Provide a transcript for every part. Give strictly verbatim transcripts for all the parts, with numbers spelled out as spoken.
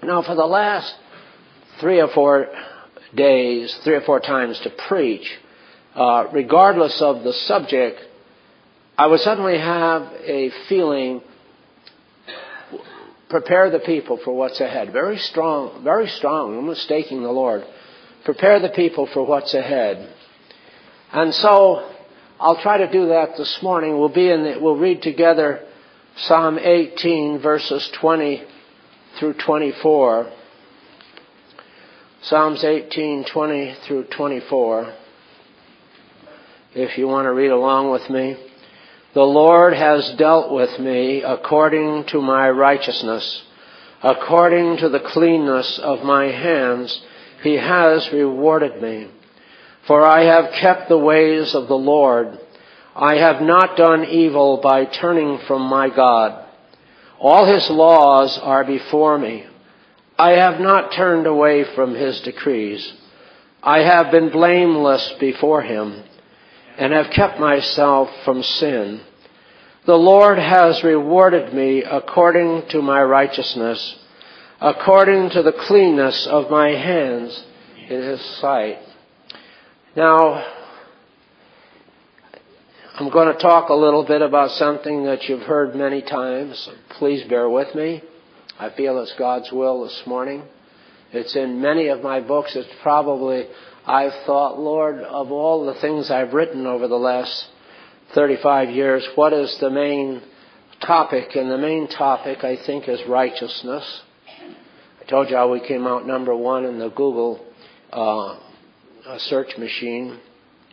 Now, for the last three or four days, three or four times to preach, uh, regardless of the subject, I would suddenly have a feeling, prepare the people for what's ahead. Very strong, very strong, no mistaking the Lord. Prepare the people for what's ahead. And so, I'll try to do that this morning. We'll be in the, we'll read together Psalm eighteen, verses twenty through twenty-four. Psalms eighteen, twenty through twenty-four. If you want to read along with me. The Lord has dealt with me according to my righteousness. According to the cleanness of my hands, He has rewarded me. For I have kept the ways of the Lord. I have not done evil by turning from my God. All His laws are before me. I have not turned away from His decrees. I have been blameless before Him, and have kept myself from sin. The Lord has rewarded me according to my righteousness, according to the cleanness of my hands in His sight. Now, I'm going to talk a little bit about something that you've heard many times. Please bear with me. I feel it's God's will this morning. It's in many of my books. It's probably, I've thought, Lord, of all the things I've written over the last thirty-five years, what is the main topic? And the main topic, I think, is righteousness. I told you how we came out number one in the Google uh, search machine.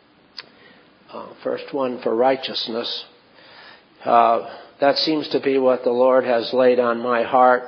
Uh, first one for righteousness. Uh, that seems to be what the Lord has laid on my heart.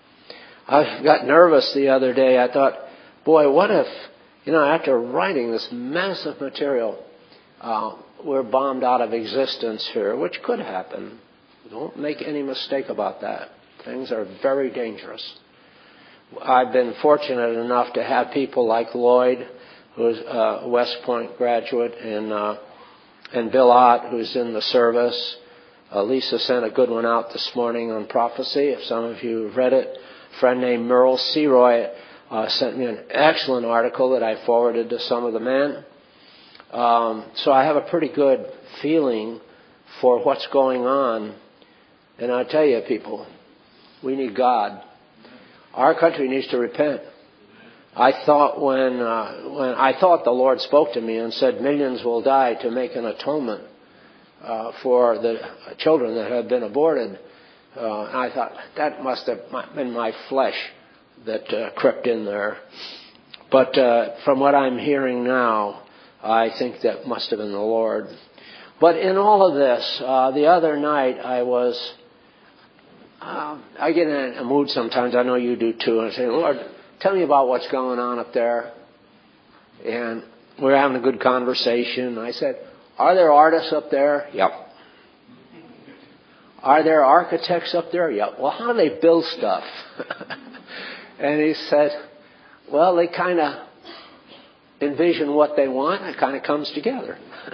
I got nervous the other day. I thought, boy, what if, you know, after writing this massive material, uh, we're bombed out of existence here, which could happen. Don't make any mistake about that. Things are very dangerous. I've been fortunate enough to have people like Lloyd, who's a West Point graduate, and uh, and Bill Ott, who's in the service. Uh, Lisa sent a good one out this morning on prophecy, if some of you have read it. A friend named Merle Seroy uh, sent me an excellent article that I forwarded to some of the men. Um, so I have a pretty good feeling for what's going on. And I tell you, people, we need God. Our country needs to repent. I thought when uh, when I thought the Lord spoke to me and said millions will die to make an atonement uh, for the children that have been aborted. Uh, and I thought that must have been my flesh that uh, crept in there. But uh, from what I'm hearing now, I think that must have been the Lord. But in all of this, uh, the other night I was, uh, I get in a mood sometimes, I know you do too, and I say, Lord, tell me about what's going on up there. And we're having a good conversation. I said, are there artists up there? Yep. Are there architects up there? Yep. Well, how do they build stuff? And he said, well, they kind of envision what they want, and it kind of comes together.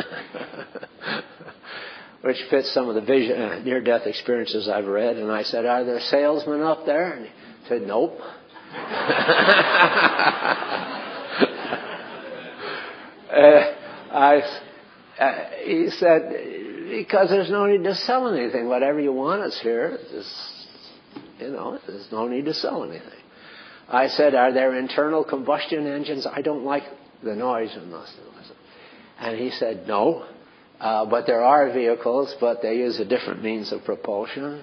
Which fits some of the vision, uh, near-death experiences I've read. And I said, are there salesmen up there? And he said, nope. uh, I, uh, he said, because there's no need to sell anything. Whatever you want is here. There's, you know, there's no need to sell anything. I said, are there internal combustion engines? I don't like the noise in those. And he said, no. Uh, but there are vehicles, but they use a different means of propulsion.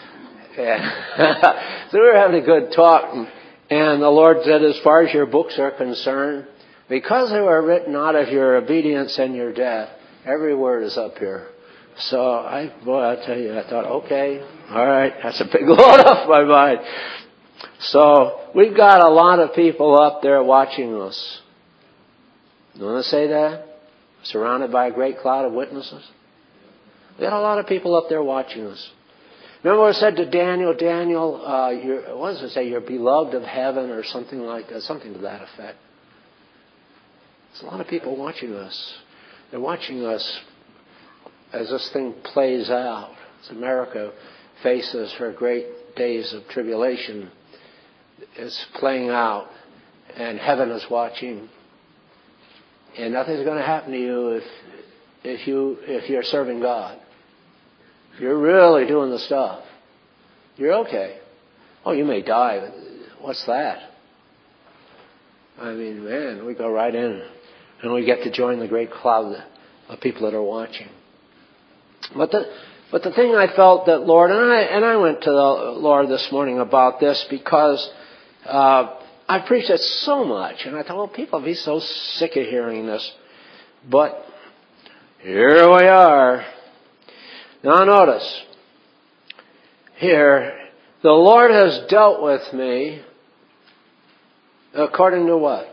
And so we were having a good talk. And, and the Lord said, as far as your books are concerned, because they were written out of your obedience and your death, every word is up here. So, I, boy, I tell you, I thought, okay, all right, that's a big load off my mind. So, we've got a lot of people up there watching us. You want to say that? Surrounded by a great cloud of witnesses. We got a lot of people up there watching us. Remember what it said to Daniel, Daniel, uh, you're, what does it say? You're beloved of heaven or something like that, something to that effect. There's a lot of people watching us. They're watching us as this thing plays out. As America faces her great days of tribulation. is playing out and heaven is watching. And nothing's going to happen to you if if you if you're serving God. If you're really doing the stuff, you're okay. Oh, you may die, but what's that? I mean, man, we go right in and we get to join the great cloud of people that are watching. But the but the thing I felt that Lord, and I and I went to the Lord this morning about this because uh, I preached it so much, and I thought, well, people will be so sick of hearing this. But here we are. Now notice, here, the Lord has dealt with me according to what?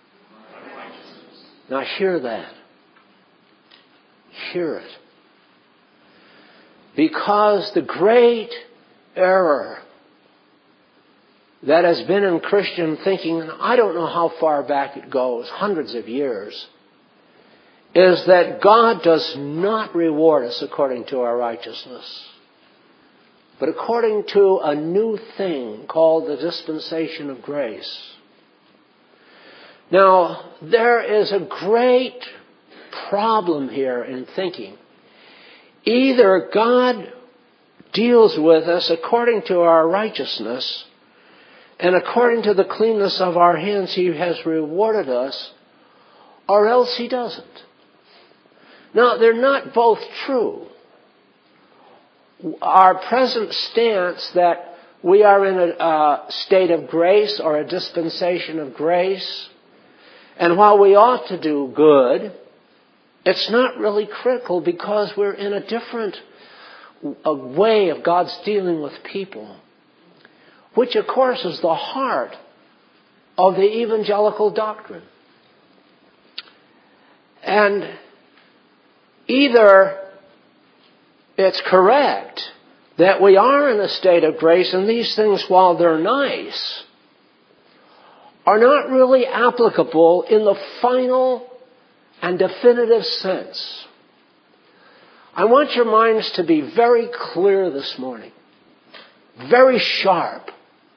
Now hear that. Hear it. Because the great error that has been in Christian thinking, and I don't know how far back it goes, hundreds of years, is that God does not reward us according to our righteousness, but according to a new thing called the dispensation of grace. Now, there is a great problem here in thinking. Either God deals with us according to our righteousness, and according to the cleanness of our hands He has rewarded us, or else He doesn't. Now, they're not both true. Our present stance that we are in a uh, state of grace or a dispensation of grace, and while we ought to do good, it's not really critical because we're in a different a way of God's dealing with people, which of course is the heart of the evangelical doctrine. And either it's correct that we are in a state of grace and these things, while they're nice, are not really applicable in the final and definitive sense. I want your minds to be very clear this morning, very sharp.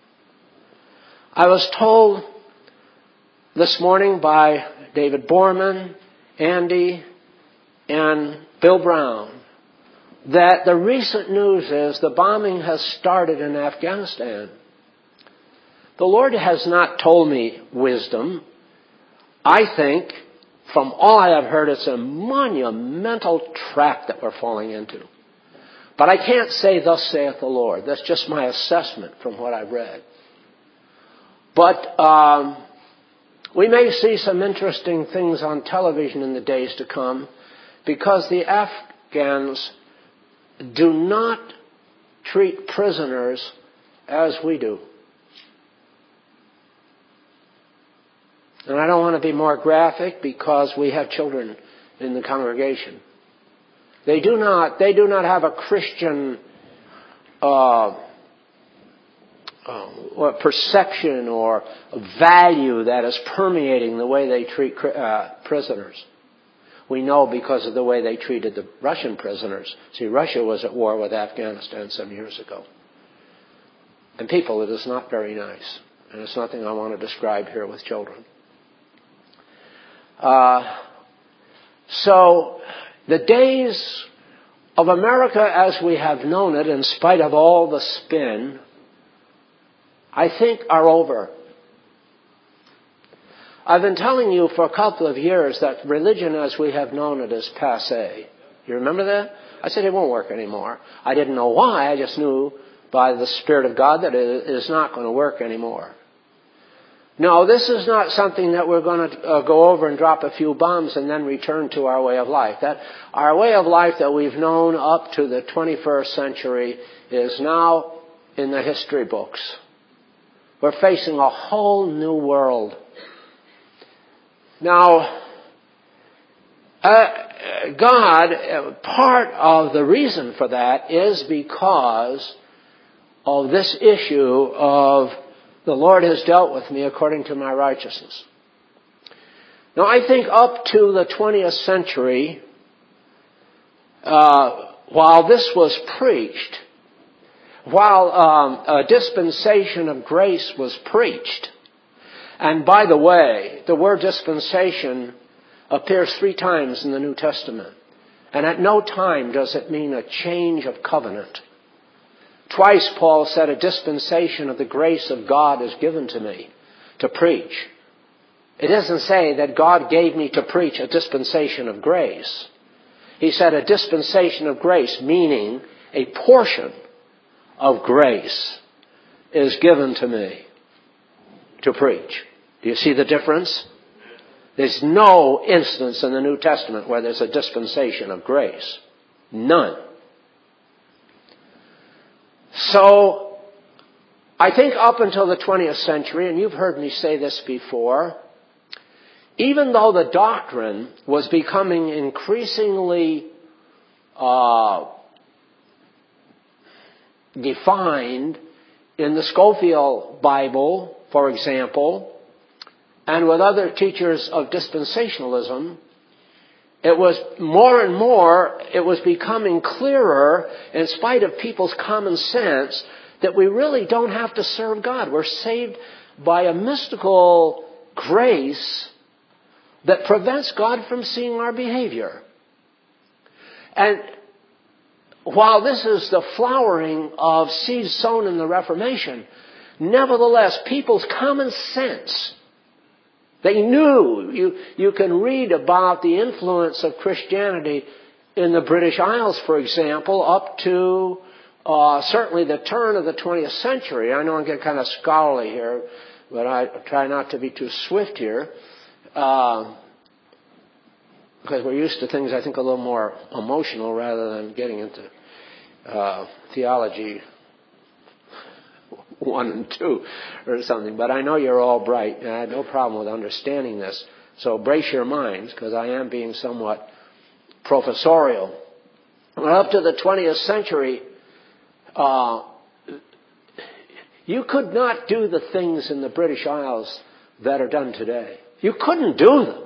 I was told this morning by David Borman, Andy, and Bill Brown that the recent news is the bombing has started in Afghanistan. The Lord has not told me wisdom. I think, from all I have heard, it's a monumental trap that we're falling into. But I can't say, thus saith the Lord. That's just my assessment from what I've read. But um, we may see some interesting things on television in the days to come because the Afghans do not treat prisoners as we do. And I don't want to be more graphic because we have children in the congregation. They do not, they do not have a Christian uh, uh, or perception or value that is permeating the way they treat uh, prisoners. We know because of the way they treated the Russian prisoners. See, Russia was at war with Afghanistan some years ago. And people, it is not very nice. And it's nothing I want to describe here with children. Uh, so, the days of America as we have known it, in spite of all the spin, I think are over. I've been telling you for a couple of years that religion as we have known it is passé. You remember that? I said it won't work anymore. I didn't know why. I just knew by the Spirit of God that it is not going to work anymore. No, this is not something that we're going to uh, go over and drop a few bombs and then return to our way of life. That our way of life that we've known up to the twenty-first century is now in the history books. We're facing a whole new world. Now, uh, God, part of the reason for that is because of this issue of the Lord has dealt with me according to my righteousness. Now, I think up to the twentieth century, uh, while this was preached, while um, a dispensation of grace was preached, and by the way, the word dispensation appears three times in the New Testament, and at no time does it mean a change of covenant. Twice Paul said, a dispensation of the grace of God is given to me to preach. It doesn't say that God gave me to preach a dispensation of grace. He said a dispensation of grace, meaning a portion of grace is given to me to preach. Do you see the difference? There's no instance in the New Testament where there's a dispensation of grace. None. So, I think up until the twentieth century, and you've heard me say this before, even though the doctrine was becoming increasingly uh, defined in the Scofield Bible, for example, and with other teachers of dispensationalism, it was more and more, it was becoming clearer, in spite of people's common sense, that we really don't have to serve God. We're saved by a mystical grace that prevents God from seeing our behavior. And while this is the flowering of seeds sown in the Reformation, nevertheless, people's common sense, they knew. You, you can read about the influence of Christianity in the British Isles, for example, up to uh, certainly the turn of the twentieth century. I know I'm getting kind of scholarly here, but I try not to be too swift here. Uh, because we're used to things, I think, a little more emotional rather than getting into uh, theology one and two or something. But I know you're all bright, and I had no problem with understanding this. So brace your minds, because I am being somewhat professorial. Well, up to the twentieth century, uh, you could not do the things in the British Isles that are done today. You couldn't do them.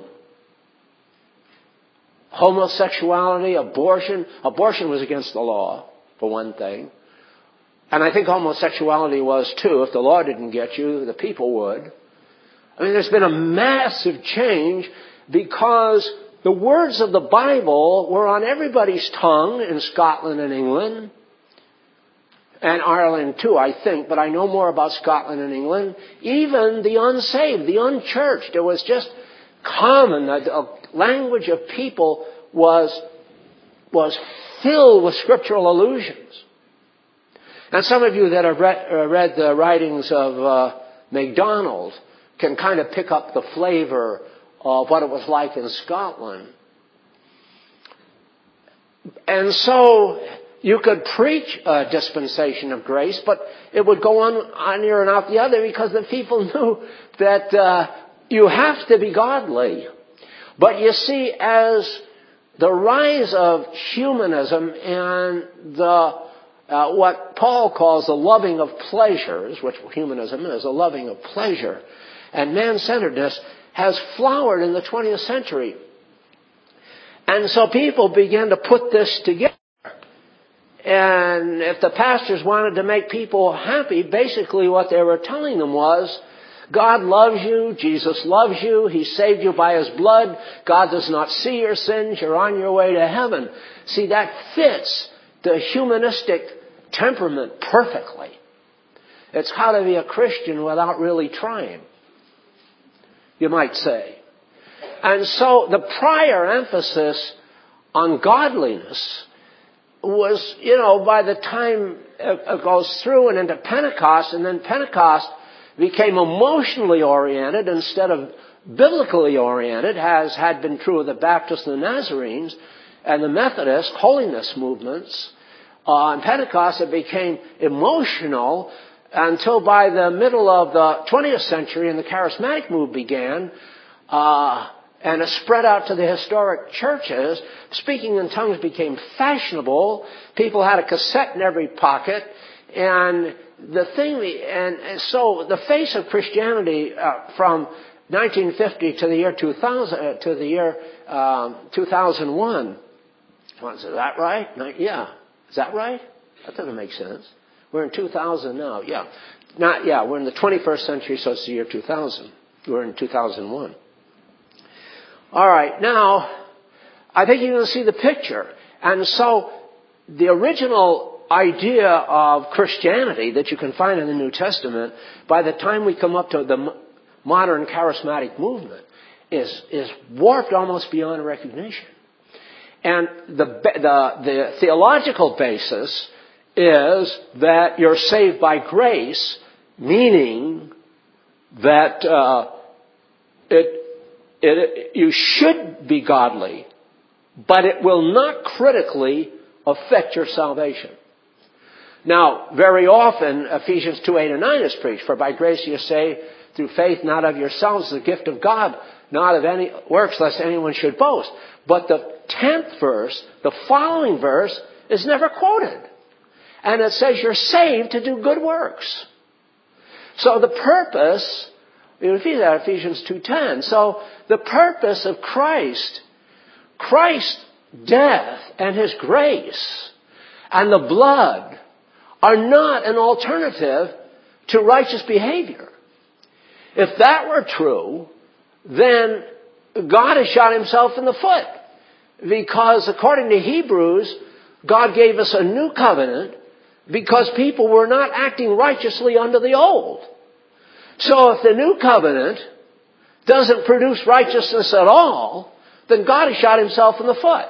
Homosexuality, abortion. Abortion was against the law, for one thing. And I think homosexuality was too. If the law didn't get you, the people would. I mean, there's been a massive change because the words of the Bible were on everybody's tongue in Scotland and England. And Ireland too, I think. But I know more about Scotland and England. Even the unsaved, the unchurched. It was just common. The language of people was, was filled with scriptural allusions. And some of you that have read, uh, read the writings of uh, MacDonald can kind of pick up the flavor of what it was like in Scotland. And so you could preach a dispensation of grace, but it would go on, on here and out the other because the people knew that uh, you have to be godly. But you see, as the rise of humanism and the Uh, what Paul calls the loving of pleasures, which humanism is, a loving of pleasure, and man-centeredness has flowered in the twentieth century. And so people began to put this together. And if the pastors wanted to make people happy, basically what they were telling them was, God loves you, Jesus loves you, He saved you by His blood, God does not see your sins, you're on your way to heaven. See, that fits the humanistic temperament perfectly. It's how to be a Christian without really trying, you might say. And so the prior emphasis on godliness was, you know, by the time it goes through and into Pentecost, and then Pentecost became emotionally oriented instead of biblically oriented, as had been true of the Baptists and the Nazarenes and the Methodist holiness movements. Uh, on Pentecost, it became emotional until by the middle of the twentieth century and the charismatic move began, uh, and it spread out to the historic churches. Speaking in tongues became fashionable. People had a cassette in every pocket. And the thing, and so the face of Christianity uh, from nineteen fifty to the year two thousand, uh, to the year um, two thousand one. Is that right? Yeah. Is that right? That doesn't make sense. We're in two thousand now, yeah. Not, yeah, we're in the twenty-first century, so it's the year two thousand. We're in two thousand one. All right, now, I think you can see the picture. And so, the original idea of Christianity that you can find in the New Testament, by the time we come up to the modern charismatic movement, is, is warped almost beyond recognition. And the, the, the theological basis is that you're saved by grace, meaning that uh, it, it, you should be godly, but it will not critically affect your salvation. Now, very often, Ephesians two, eight, and nine is preached. For by grace you are saved through faith, not of yourselves, the gift of God, not of any works, lest anyone should boast. But the tenth verse, the following verse, is never quoted. And it says you're saved to do good works. So the purpose, you repeat that, Ephesians two ten. So the purpose of Christ, Christ's death and His grace and the blood are not an alternative to righteous behavior. If that were true, then God has shot Himself in the foot. Because according to Hebrews, God gave us a new covenant because people were not acting righteously under the old. So if the new covenant doesn't produce righteousness at all, then God has shot Himself in the foot.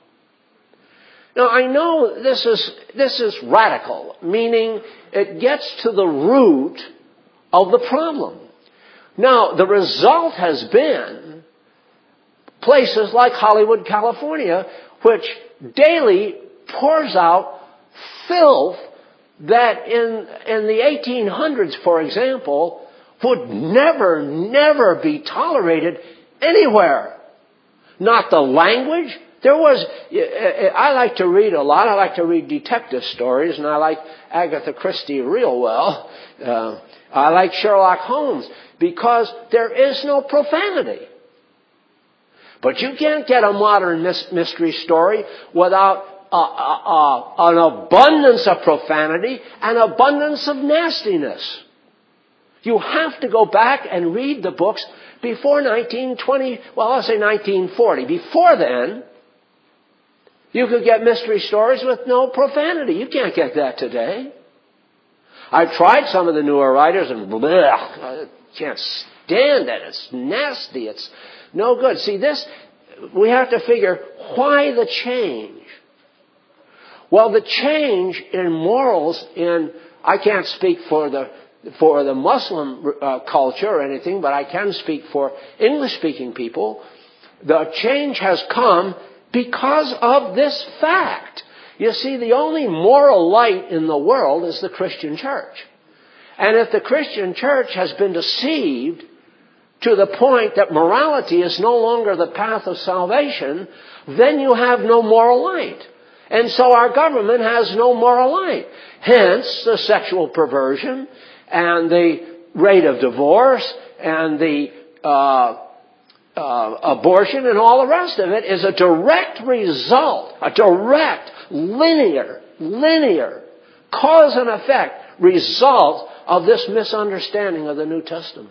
Now, I know this is, this is radical, meaning it gets to the root of the problem. Now, the result has been places like Hollywood, California, which daily pours out filth that in, in the eighteen hundreds, for example, would never, never be tolerated anywhere. Not the language. There was, I like to read a lot. I like to read detective stories, and I like Agatha Christie real well. Uh, I like Sherlock Holmes because there is no profanity. But you can't get a modern mystery story without uh, uh, uh, an abundance of profanity and abundance of nastiness. You have to go back and read the books before nineteen twenty, well, I'll say nineteen forty. Before then, you could get mystery stories with no profanity. You can't get that today. I've tried some of the newer writers and bleh, I can't stand it. It's nasty. It's no good. See, this, we have to figure, why the change? Well, the change in morals in, I can't speak for the for the Muslim uh, culture or anything, but I can speak for English-speaking people. The change has come because of this fact. You see, the only moral light in the world is the Christian church. And if the Christian church has been deceived to the point that morality is no longer the path of salvation, then you have no moral light. And so our government has no moral light. Hence, the sexual perversion and the rate of divorce and the uh, uh, abortion and all the rest of it is a direct result, a direct, linear, linear, cause and effect result of this misunderstanding of the New Testament.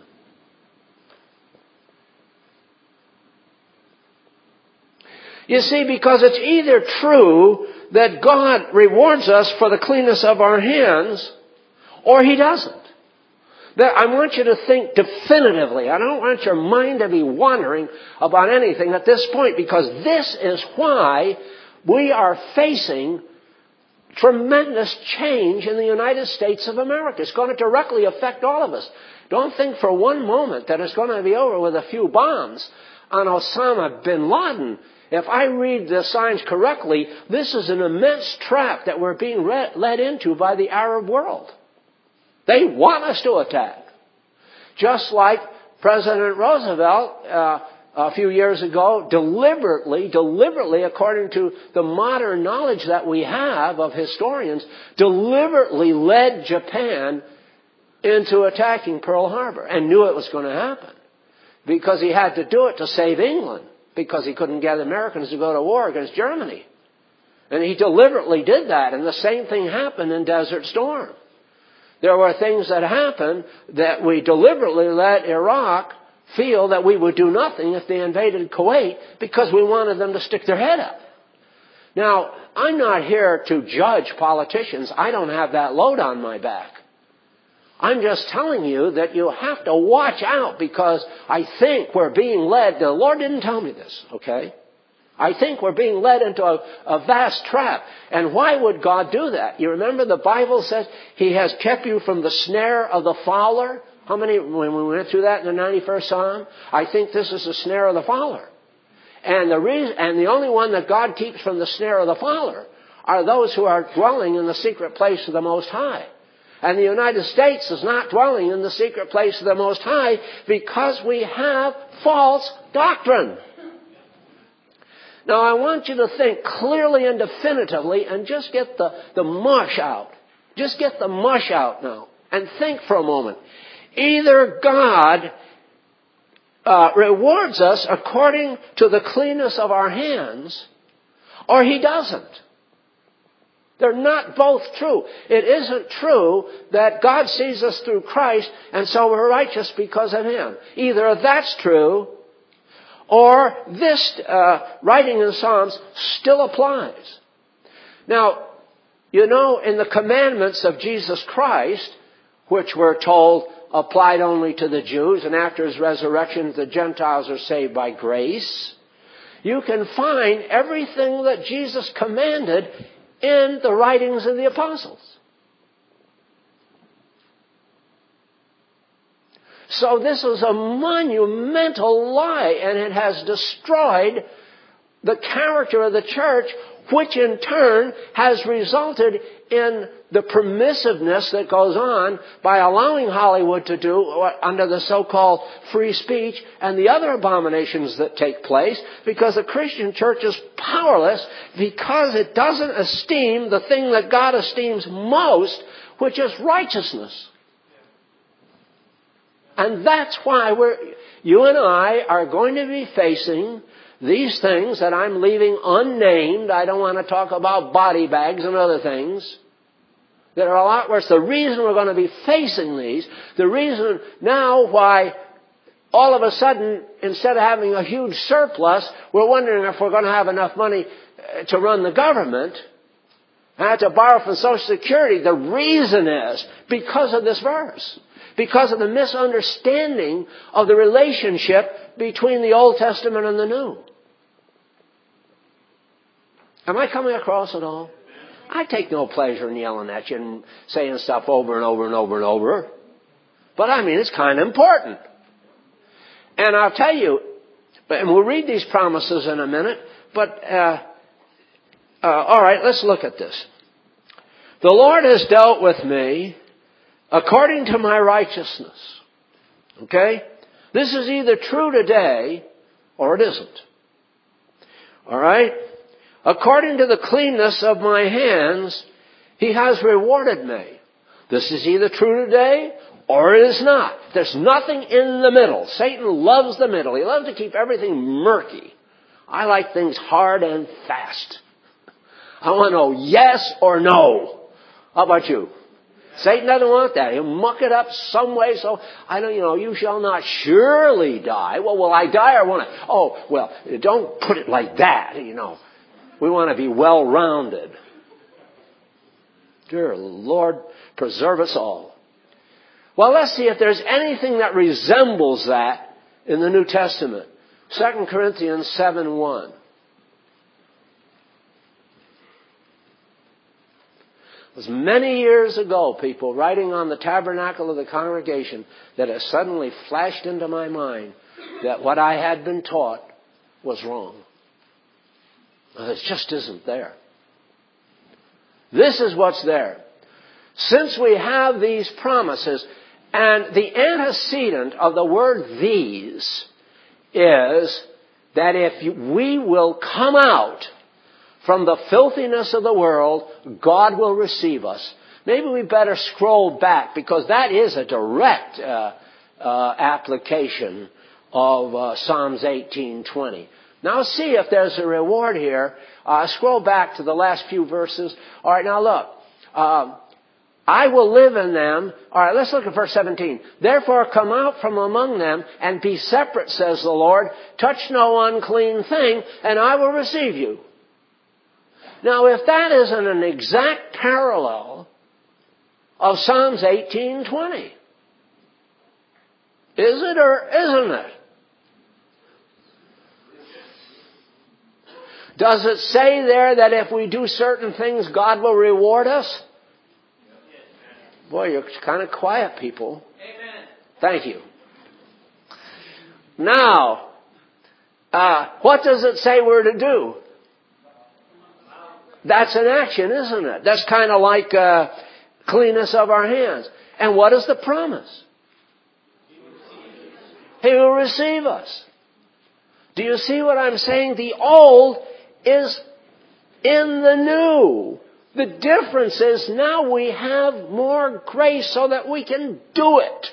You see, because it's either true that God rewards us for the cleanness of our hands, or He doesn't. That I want you to think definitively. I don't want your mind to be wandering about anything at this point, because this is why we are facing tremendous change in the United States of America. It's going to directly affect all of us. Don't think for one moment that it's going to be over with a few bombs on Osama bin Laden. If I read the signs correctly, this is an immense trap that we're being led into by the Arab world. They want us to attack. Just like President Roosevelt, uh, a few years ago, deliberately, deliberately, according to the modern knowledge that we have of historians, deliberately led Japan into attacking Pearl Harbor and knew it was going to happen because he had to do it to save England, because he couldn't get Americans to go to war against Germany. And he deliberately did that, and the same thing happened in Desert Storm. There were things that happened that we deliberately let Iraq feel that we would do nothing if they invaded Kuwait because we wanted them to stick their head up. Now, I'm not here to judge politicians. I don't have that load on my back. I'm just telling you that you have to watch out because I think we're being led. The Lord didn't tell me this, okay? I think we're being led into a, a vast trap. And why would God do that? You remember the Bible says He has kept you from the snare of the fowler. How many, when we went through that in the ninety-first Psalm? I think this is the snare of the fowler. And the reason, and the only one that God keeps from the snare of the fowler are those who are dwelling in the secret place of the Most High. And the United States is not dwelling in the secret place of the Most High because we have false doctrine. Now, I want you to think clearly and definitively and just get the, the mush out. Just get the mush out now and think for a moment. Either God uh, rewards us according to the cleanness of our hands, or He doesn't. They're not both true. It isn't true that God sees us through Christ and so we're righteous because of Him. Either that's true, or this uh, writing in the Psalms still applies. Now, you know, in the commandments of Jesus Christ, which we're told applied only to the Jews, and after His resurrection, the Gentiles are saved by grace, you can find everything that Jesus commanded in the writings of the apostles. So this is a monumental lie, and it has destroyed the character of the church, which in turn has resulted in the permissiveness that goes on by allowing Hollywood to do under the so-called free speech and the other abominations that take place, because the Christian church is powerless because it doesn't esteem the thing that God esteems most, which is righteousness. And that's why we're, you and I are going to be facing these things that I'm leaving unnamed. I don't want to talk about body bags and other things that are a lot worse. The reason we're going to be facing these, the reason now why all of a sudden, instead of having a huge surplus, we're wondering if we're going to have enough money to run the government and have to borrow from Social Security. The reason is because of this verse. Because of the misunderstanding of the relationship between the Old Testament and the New. Am I coming across at all? I take no pleasure in yelling at you and saying stuff over and over and over and over. But I mean, it's kind of important. And I'll tell you, and we'll read these promises in a minute, but uh, uh, all right, let's look at this. The Lord has dealt with me according to my righteousness. Okay? This is either true today or it isn't. All right? According to the cleanness of my hands, He has rewarded me. This is either true today or it is not. There's nothing in the middle. Satan loves the middle. He loves to keep everything murky. I like things hard and fast. I want to know yes or no. How about you? Satan doesn't want that. He'll muck it up some way. So, I don't, you know, you shall not surely die. Well, will I die or won't I? Oh, well, don't put it like that, you know. We want to be well-rounded. Dear Lord, preserve us all. Well, let's see if there's anything that resembles that in the New Testament. Second Corinthians seven one. It was many years ago, people, writing on the tabernacle of the congregation, that it suddenly flashed into my mind that what I had been taught was wrong. It just isn't there. This is what's there. Since we have these promises, and the antecedent of the word these is that if we will come out from the filthiness of the world, God will receive us. Maybe we better scroll back, because that is a direct uh, uh, application of uh, Psalms eighteen twenty. Now see if there's a reward here. Uh, scroll back to the last few verses. All right, now look. Um, I will live in them. All right, let's look at verse seventeen. Therefore come out from among them and be separate, says the Lord. Touch no unclean thing, and I will receive you. Now, if that isn't an exact parallel of Psalms eighteen twenty, is it or isn't it? Does it say there that if we do certain things, God will reward us? Boy, you're kind of quiet, people. Amen. Thank you. Now, uh, what does it say we're to do? That's an action, isn't it? That's kind of like uh, cleanness of our hands. And what is the promise? He will receive us. Do you see what I'm saying? The old is in the new. The difference is now we have more grace so that we can do it.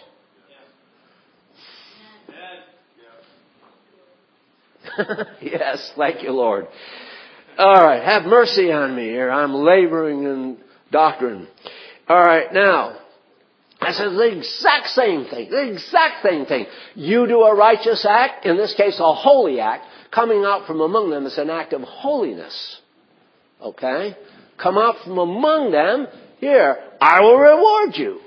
Yes, thank you, Lord. All right, have mercy on me here. I'm laboring in doctrine. All right, now, I said the exact same thing, the exact same thing. You do a righteous act, in this case a holy act. Coming out from among them is an act of holiness. Okay? Come out from among them. Here, I will reward you.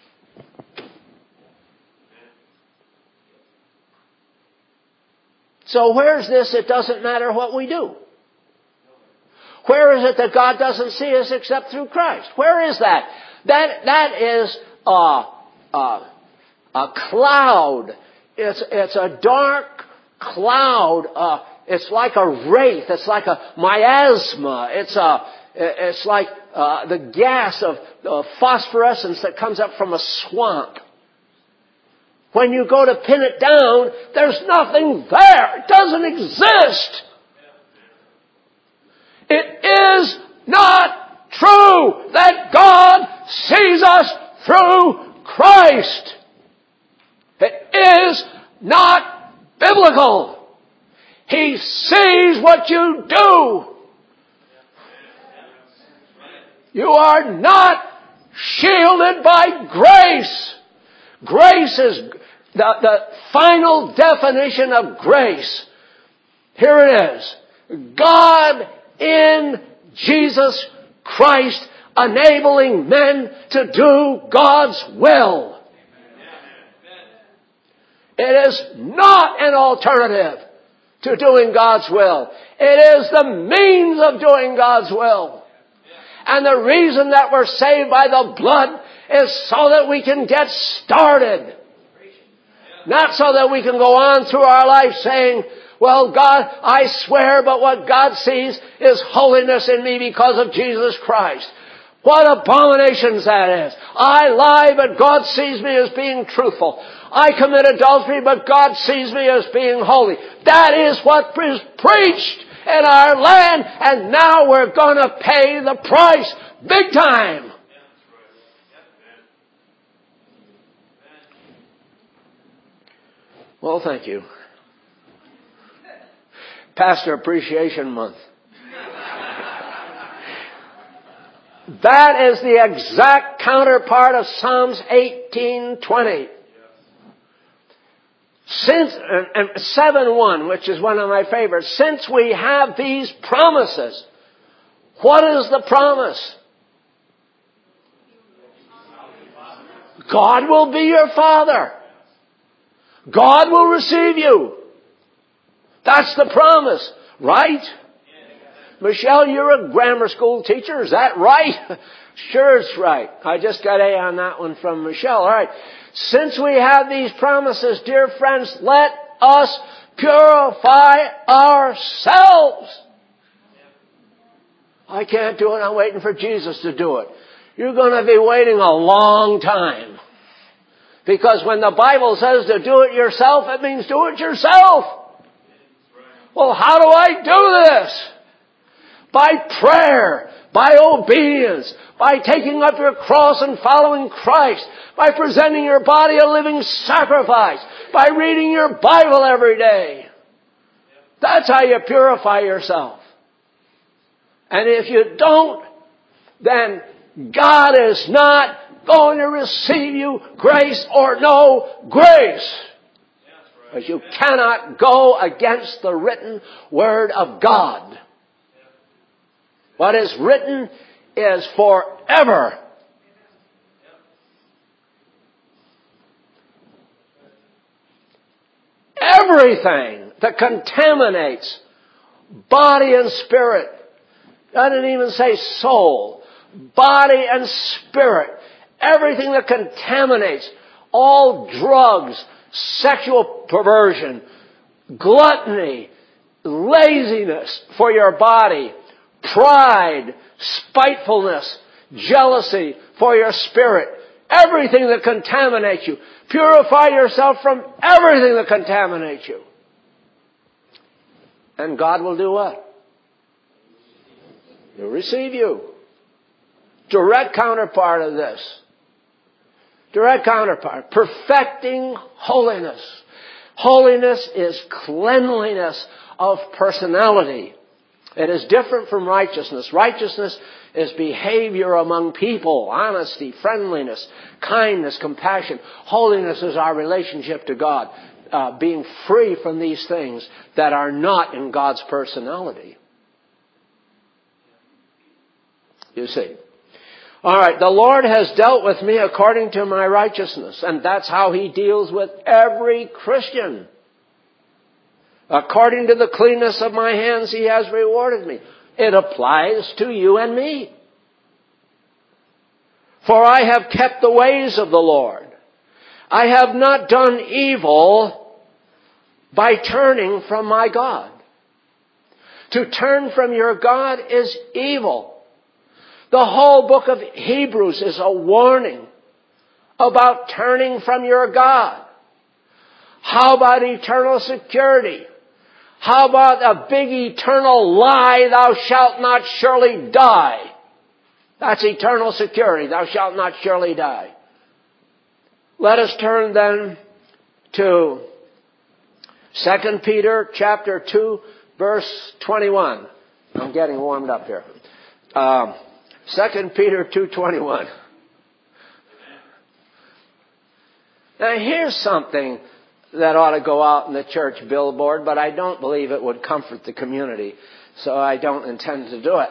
So where's this? It doesn't matter what we do. Where is it that God doesn't see us except through Christ? Where is that? That that is a, a, a cloud. It's it's a dark cloud. Uh, it's like a wraith. It's like a miasma. It's a it's like uh, the gas of uh, phosphorescence that comes up from a swamp. When you go to pin it down, there's nothing there. It doesn't exist. It is not true that God sees us through Christ. It is not biblical. He sees what you do. You are not shielded by grace. Grace is the, the final definition of grace. Here it is. God in Jesus Christ enabling men to do God's will. It is not an alternative to doing God's will. It is the means of doing God's will. And the reason that we're saved by the blood is so that we can get started. Not so that we can go on through our life saying, well, God, I swear, but what God sees is holiness in me because of Jesus Christ. What abominations that is. I lie, but God sees me as being truthful. I commit adultery, but God sees me as being holy. That is what is preached in our land, and now we're going to pay the price big time. Well, thank you. Pastor Appreciation Month. That is the exact counterpart of Psalms eighteen twenty. Since, and seven one, which is one of my favorites, since we have these promises, what is the promise? God will be your Father. God will receive you. That's the promise, right? Michelle, you're a grammar school teacher. Is that right? Sure, it's right. I just got A on that one from Michelle. All right. Since we have these promises, dear friends, let us purify ourselves. I can't do it. I'm waiting for Jesus to do it. You're going to be waiting a long time. Because when the Bible says to do it yourself, it means do it yourself. Well, how do I do this? By prayer, by obedience, by taking up your cross and following Christ, by presenting your body a living sacrifice, by reading your Bible every day. That's how you purify yourself. And if you don't, then God is not going to receive you, grace or no grace. Because you cannot go against the written Word of God. What is written is forever. Everything that contaminates body and spirit, doesn't even say soul, body and spirit, everything that contaminates, all drugs, sexual perversion, gluttony, laziness for your body, pride, spitefulness, jealousy for your spirit, everything that contaminates you. Purify yourself from everything that contaminates you. And God will do what? He'll receive you. Direct counterpart of this. Direct counterpart. Perfecting holiness. Holiness is cleanliness of personality. It is different from righteousness. Righteousness is behavior among people, honesty, friendliness, kindness, compassion. Holiness is our relationship to God, uh, being free from these things that are not in God's personality. You see. All right, the Lord has dealt with me according to my righteousness, and that's how He deals with every Christian. According to the cleanness of my hands, He has rewarded me. It applies to you and me. For I have kept the ways of the Lord. I have not done evil by turning from my God. To turn from your God is evil. The whole book of Hebrews is a warning about turning from your God. How about eternal security? How about a big eternal lie, thou shalt not surely die? That's eternal security, thou shalt not surely die. Let us turn then to Second Peter chapter two, verse twenty-one. I'm getting warmed up here. Um, Second Peter two twenty-one. Now here's something that ought to go out in the church billboard, but I don't believe it would comfort the community, so I don't intend to do it.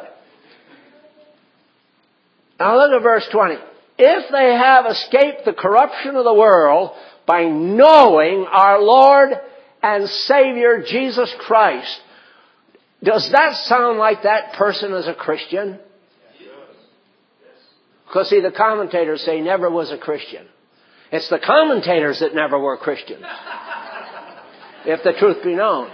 Now look at verse twenty. If they have escaped the corruption of the world by knowing our Lord and Savior Jesus Christ, does that sound like that person is a Christian? Because see, the commentators say never was a Christian. It's the commentators that never were Christians, if the truth be known.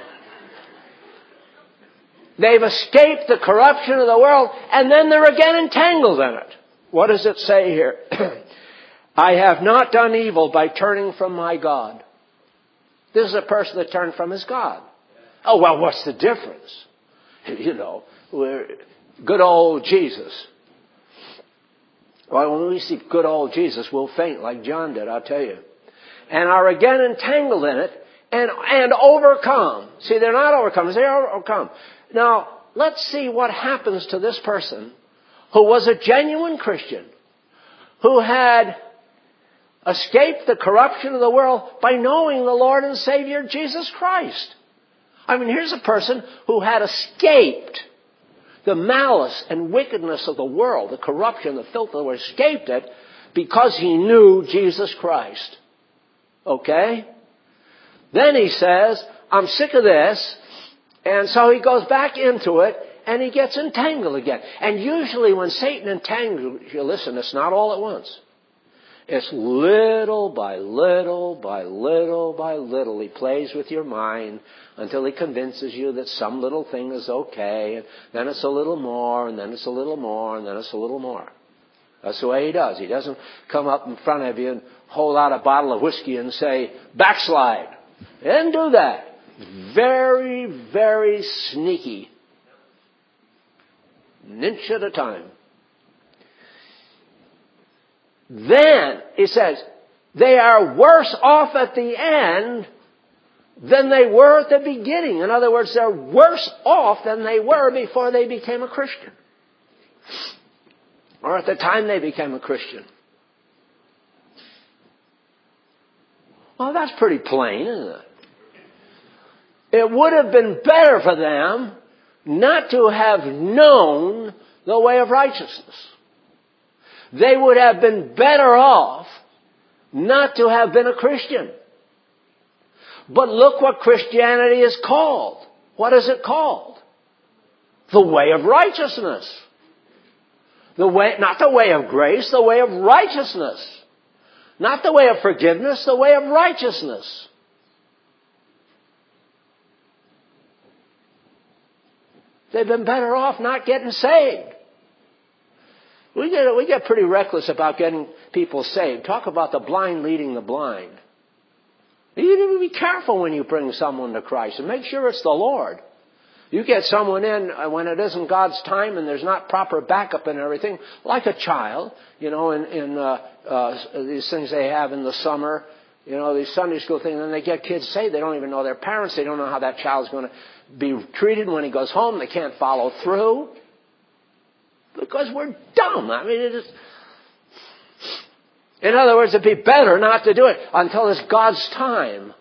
They've escaped the corruption of the world, and then they're again entangled in it. What does it say here? I have not done evil by turning from my God. This is a person that turned from his God. Oh, well, what's the difference? You know, we're good old Jesus. Well, when we see good old Jesus, we'll faint like John did, I'll tell you. And are again entangled in it and, and overcome. See, they're not overcome, they're overcome. Now, let's see what happens to this person who was a genuine Christian, who had escaped the corruption of the world by knowing the Lord and Savior Jesus Christ. I mean, here's a person who had escaped the malice and wickedness of the world, the corruption, the filth of the world, escaped it because he knew Jesus Christ. Okay? Then he says, I'm sick of this. And so he goes back into it and he gets entangled again. And usually when Satan entangles you, listen, it's not all at once. It's little by little by little by little. He plays with your mind until he convinces you that some little thing is okay. And then it's a little more, and then it's a little more, and then it's a little more. That's the way he does. He doesn't come up in front of you and hold out a bottle of whiskey and say, backslide. He doesn't do that. Very, very sneaky. An inch at a time. Then, he says, they are worse off at the end than they were at the beginning. In other words, they're worse off than they were before they became a Christian. or at the time they became a Christian. Well, that's pretty plain, isn't it? It would have been better for them not to have known the way of righteousness. They would have been better off not to have been a Christian. But look what Christianity is called. What is it called? The way of righteousness. The way, not the way of grace, the way of righteousness. Not the way of forgiveness, the way of righteousness. They've been better off not getting saved. We get, we get pretty reckless about getting people saved. Talk about the blind leading the blind. You need to be careful when you bring someone to Christ and make sure it's the Lord. You get someone in when it isn't God's time and there's not proper backup and everything, like a child, you know, in, in uh, uh, these things they have in the summer, you know, these Sunday school things, and then they get kids saved. They don't even know their parents. They don't know how that child's going to be treated when he goes home. They can't follow through because we're dumb. I mean, it is. In other words, it'd be better not to do it until it's God's time.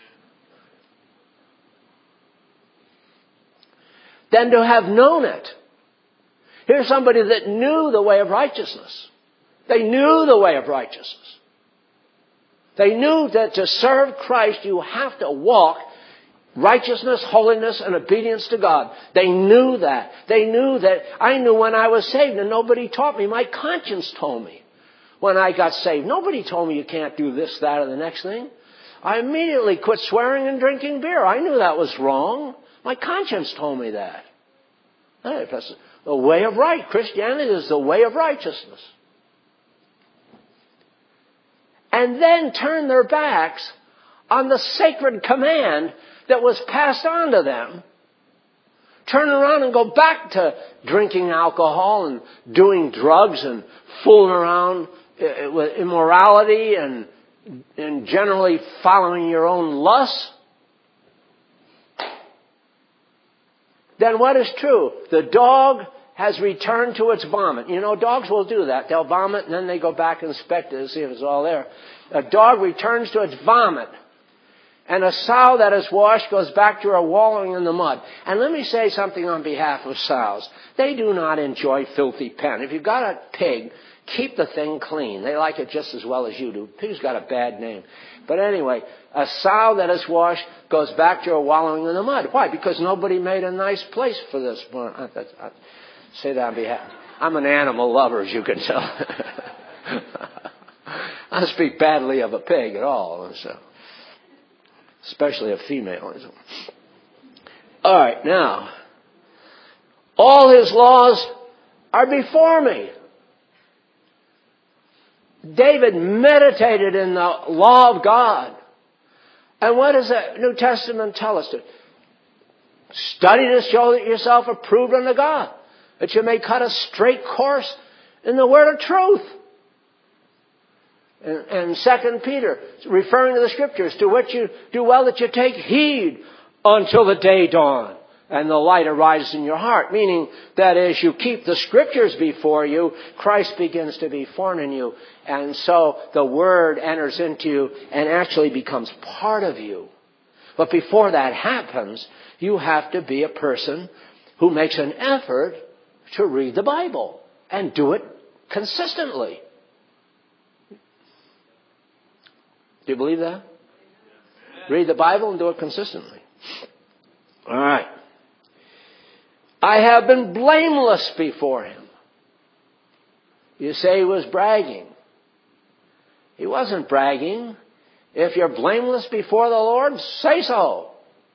Than to have known it. Here's somebody that knew the way of righteousness. They knew the way of righteousness. They knew that to serve Christ, you have to walk righteousness, holiness, and obedience to God. They knew that. They knew that. I knew when I was saved, and nobody taught me. My conscience told me when I got saved. Nobody told me you can't do this, that, or the next thing. I immediately quit swearing and drinking beer. I knew that was wrong. My conscience told me that. Hey, that's the way of right. Christianity is the way of righteousness. And then turn their backs on the sacred command that was passed on to them. Turn around and go back to drinking alcohol and doing drugs and fooling around with immorality and, and generally following your own lusts. Then what is true? The dog has returned to its vomit. You know, dogs will do that. They'll vomit and then they go back and inspect it to see if it's all there. A dog returns to its vomit. And a sow that is washed goes back to her wallowing in the mud. And let me say something on behalf of sows. They do not enjoy filthy pen. If you've got a pig, keep the thing clean. They like it just as well as you do. Pig's got a bad name. But anyway, a sow that is washed goes back to her wallowing in the mud. Why? Because nobody made a nice place for this. I say that on behalf. I'm an animal lover, as you can tell. I don't speak badly of a pig at all. So. Especially a female. All right, now, all his laws are before me. David meditated in the law of God. And what does the New Testament tell us? To study to show that yourself approved unto God, that you may cut a straight course in the word of truth. And, and Second Peter, referring to the Scriptures, to which you do well that you take heed until the day dawn and the light arises in your heart. Meaning that as you keep the Scriptures before you, Christ begins to be formed in you. And so the Word enters into you and actually becomes part of you. But before that happens, you have to be a person who makes an effort to read the Bible and do it consistently. Do you believe that? Read the Bible and do it consistently. All right. I have been blameless before him. You say he was bragging. He wasn't bragging. If you're blameless before the Lord, say so.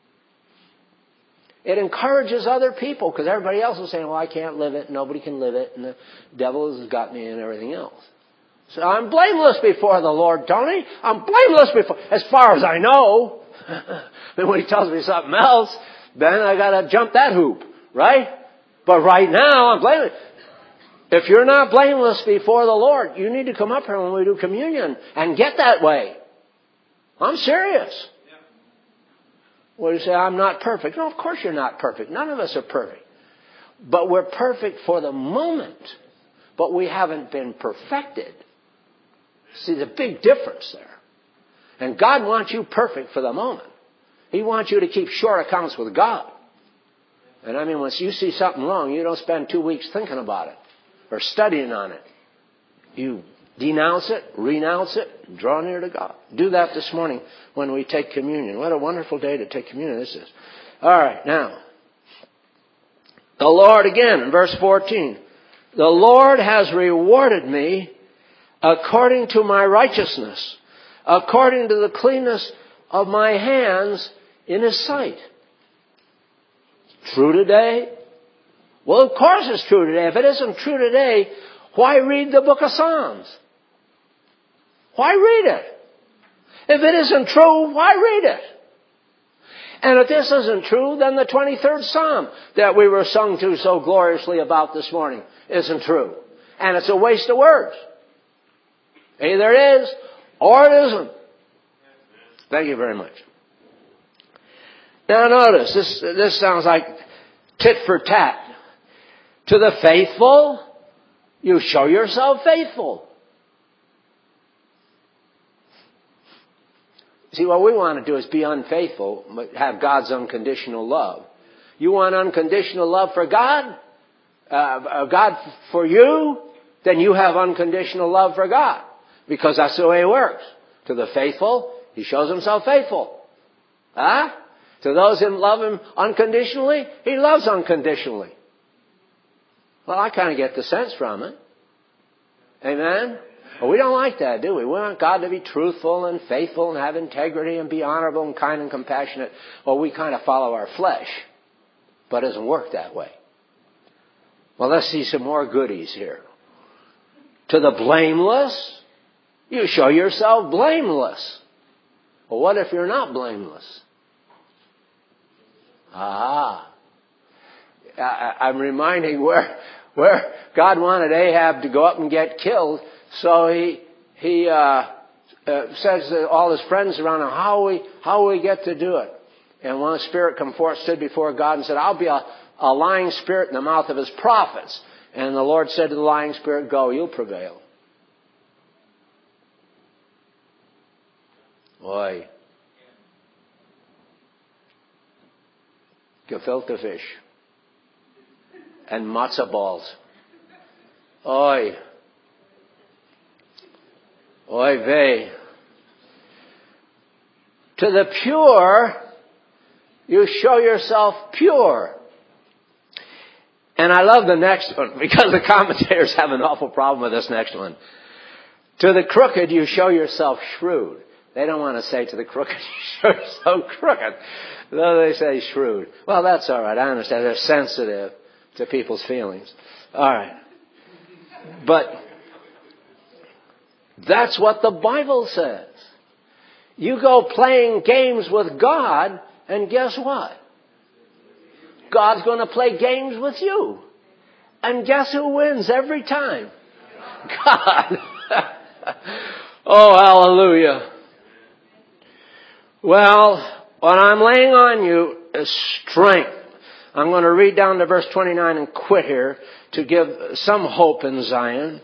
It encourages other people because everybody else is saying, well, I can't live it. Nobody can live it. And the devil has got me and everything else. So I'm blameless before the Lord, Tony. I'm blameless before, as far as I know. Then when he tells me something else, then I got to jump that hoop, right? But right now, I'm blameless. If you're not blameless before the Lord, you need to come up here when we do communion and get that way. I'm serious. Yeah. Well, you say, I'm not perfect. No, of course you're not perfect. None of us are perfect. But we're perfect for the moment. but we haven't been perfected. See the big difference there. And God wants you perfect for the moment. He wants you to keep short accounts with God. And I mean, once you see something wrong, you don't spend two weeks thinking about it or studying on it. You denounce it, renounce it, and draw near to God. Do that this morning when we take communion. What a wonderful day to take communion this is. All right, now. The Lord, again, in verse fourteen. The Lord has rewarded me according to my righteousness, according to the cleanness of my hands in His sight. True today? Well, of course it's true today. If it isn't true today, why read the book of Psalms? Why read it? If it isn't true, why read it? And if this isn't true, then the twenty-third Psalm that we were sung to so gloriously about this morning isn't true. And it's a waste of words. Either it is or it isn't. Thank you very much. Now notice, this, this sounds like tit for tat. To the faithful, you show yourself faithful. See, what we want to do is be unfaithful, but have God's unconditional love. You want unconditional love for God? Uh, God for you? Then you have unconditional love for God. Because that's the way it works. To the faithful, He shows Himself faithful. Huh? To those who love Him unconditionally, He loves unconditionally. Well, I kind of get the sense from it. Amen? But we don't like that, do we? We want God to be truthful and faithful and have integrity and be honorable and kind and compassionate. Well, we kind of follow our flesh. But it doesn't work that way. Well, let's see some more goodies here. To the blameless, you show yourself blameless. Well, what if you're not blameless? Ah. I, I'm reminding where, where God wanted Ahab to go up and get killed. So he, he, uh, uh, says to all his friends around him, how will we, how will we get to do it? And one spirit come forth, stood before God and said, I'll be a, a lying spirit in the mouth of his prophets. And the Lord said to the lying spirit, go, you'll prevail. Oi. Gefilte fish. And matzo balls. Oi. Oy vey. To the pure, you show yourself pure. And I love the next one because the commentators have an awful problem with this next one. To the crooked, you show yourself shrewd. They don't want to say to the crooked, you show yourself crooked. Though they say shrewd. Well, that's all right. I understand. They're sensitive to people's feelings. All right. But that's what the Bible says. You go playing games with God, and guess what? God's going to play games with you. And guess who wins every time? God. Oh, hallelujah. Well, what I'm laying on you is strength. I'm going to read down to verse twenty-nine and quit here to give some hope in Zion.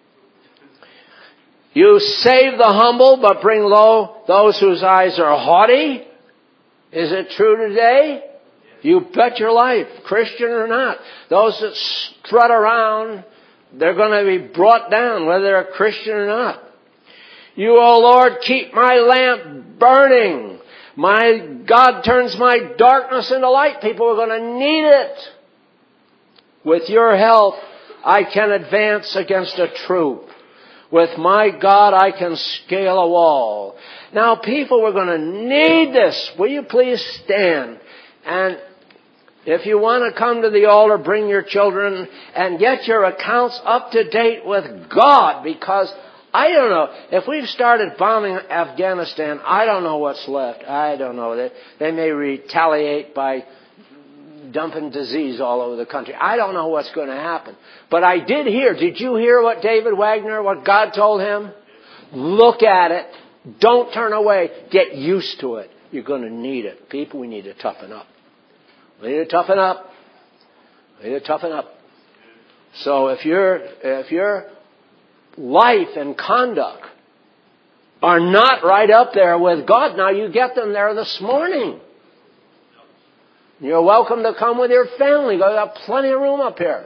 You save the humble, but bring low those whose eyes are haughty. Is it true today? You bet your life, Christian or not. Those that strut around, they're going to be brought down, whether they're a Christian or not. You, O Lord, keep my lamp burning. My God turns my darkness into light. People are going to need it. With your help, I can advance against a troop. With my God, I can scale a wall. Now, people, we're going to need this. Will you please stand? And if you want to come to the altar, bring your children and get your accounts up to date with God. Because, I don't know, if we've started bombing Afghanistan, I don't know what's left. I don't know. They, they may retaliate by dumping disease all over the country. I don't know what's going to happen. But I did hear, did you hear what David Wagner, what God told him? Look at it. Don't turn away. Get used to it. You're going to need it. People, we need to toughen up. We need to toughen up. We need to toughen up. So if your if your life and conduct are not right up there with God, now you get them there this morning. You're welcome to come with your family. We've got plenty of room up here.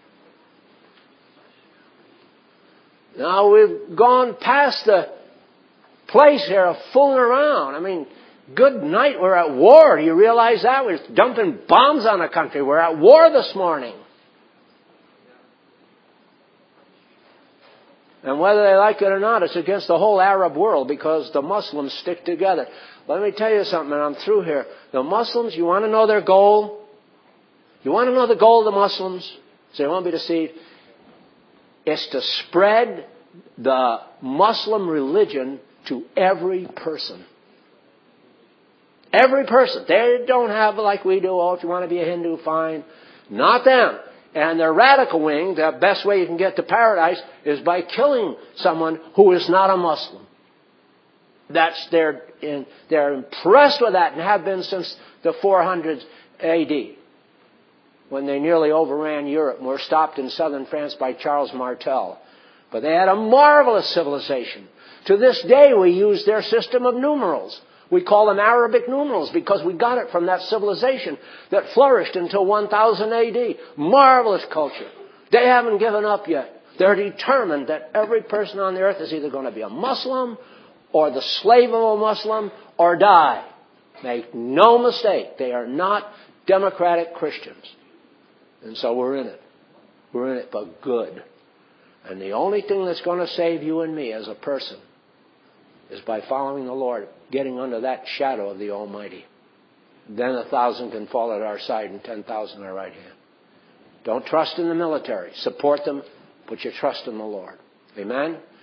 Now we've gone past the place here of fooling around. I mean, good night, we're at war. Do you realize that? We're dumping bombs on the country. We're at war this morning. And whether they like it or not, it's against the whole Arab world because the Muslims stick together. Let me tell you something, and I'm through here. The Muslims, you want to know their goal? You want to know the goal of the Muslims? So they won't be deceived. It's to spread the Muslim religion to every person. Every person. They don't have like we do, oh, if you want to be a Hindu, fine. Not them. And their radical wing, the best way you can get to paradise is by killing someone who is not a Muslim. That's their, in, they're impressed with that and have been since the four hundreds A D when they nearly overran Europe and were stopped in southern France by Charles Martel. But they had a marvelous civilization. To this day we use their system of numerals. We call them Arabic numerals because we got it from that civilization that flourished until one thousand A D. Marvelous culture. They haven't given up yet. They're determined that every person on the earth is either going to be a Muslim or the slave of a Muslim or die. Make no mistake. They are not democratic Christians. And so we're in it. We're in it for good. And the only thing that's going to save you and me as a person is by following the Lord, getting under that shadow of the Almighty. Then a thousand can fall at our side and ten thousand at our right hand. Don't trust in the military. Support them. Put your trust in the Lord. Amen?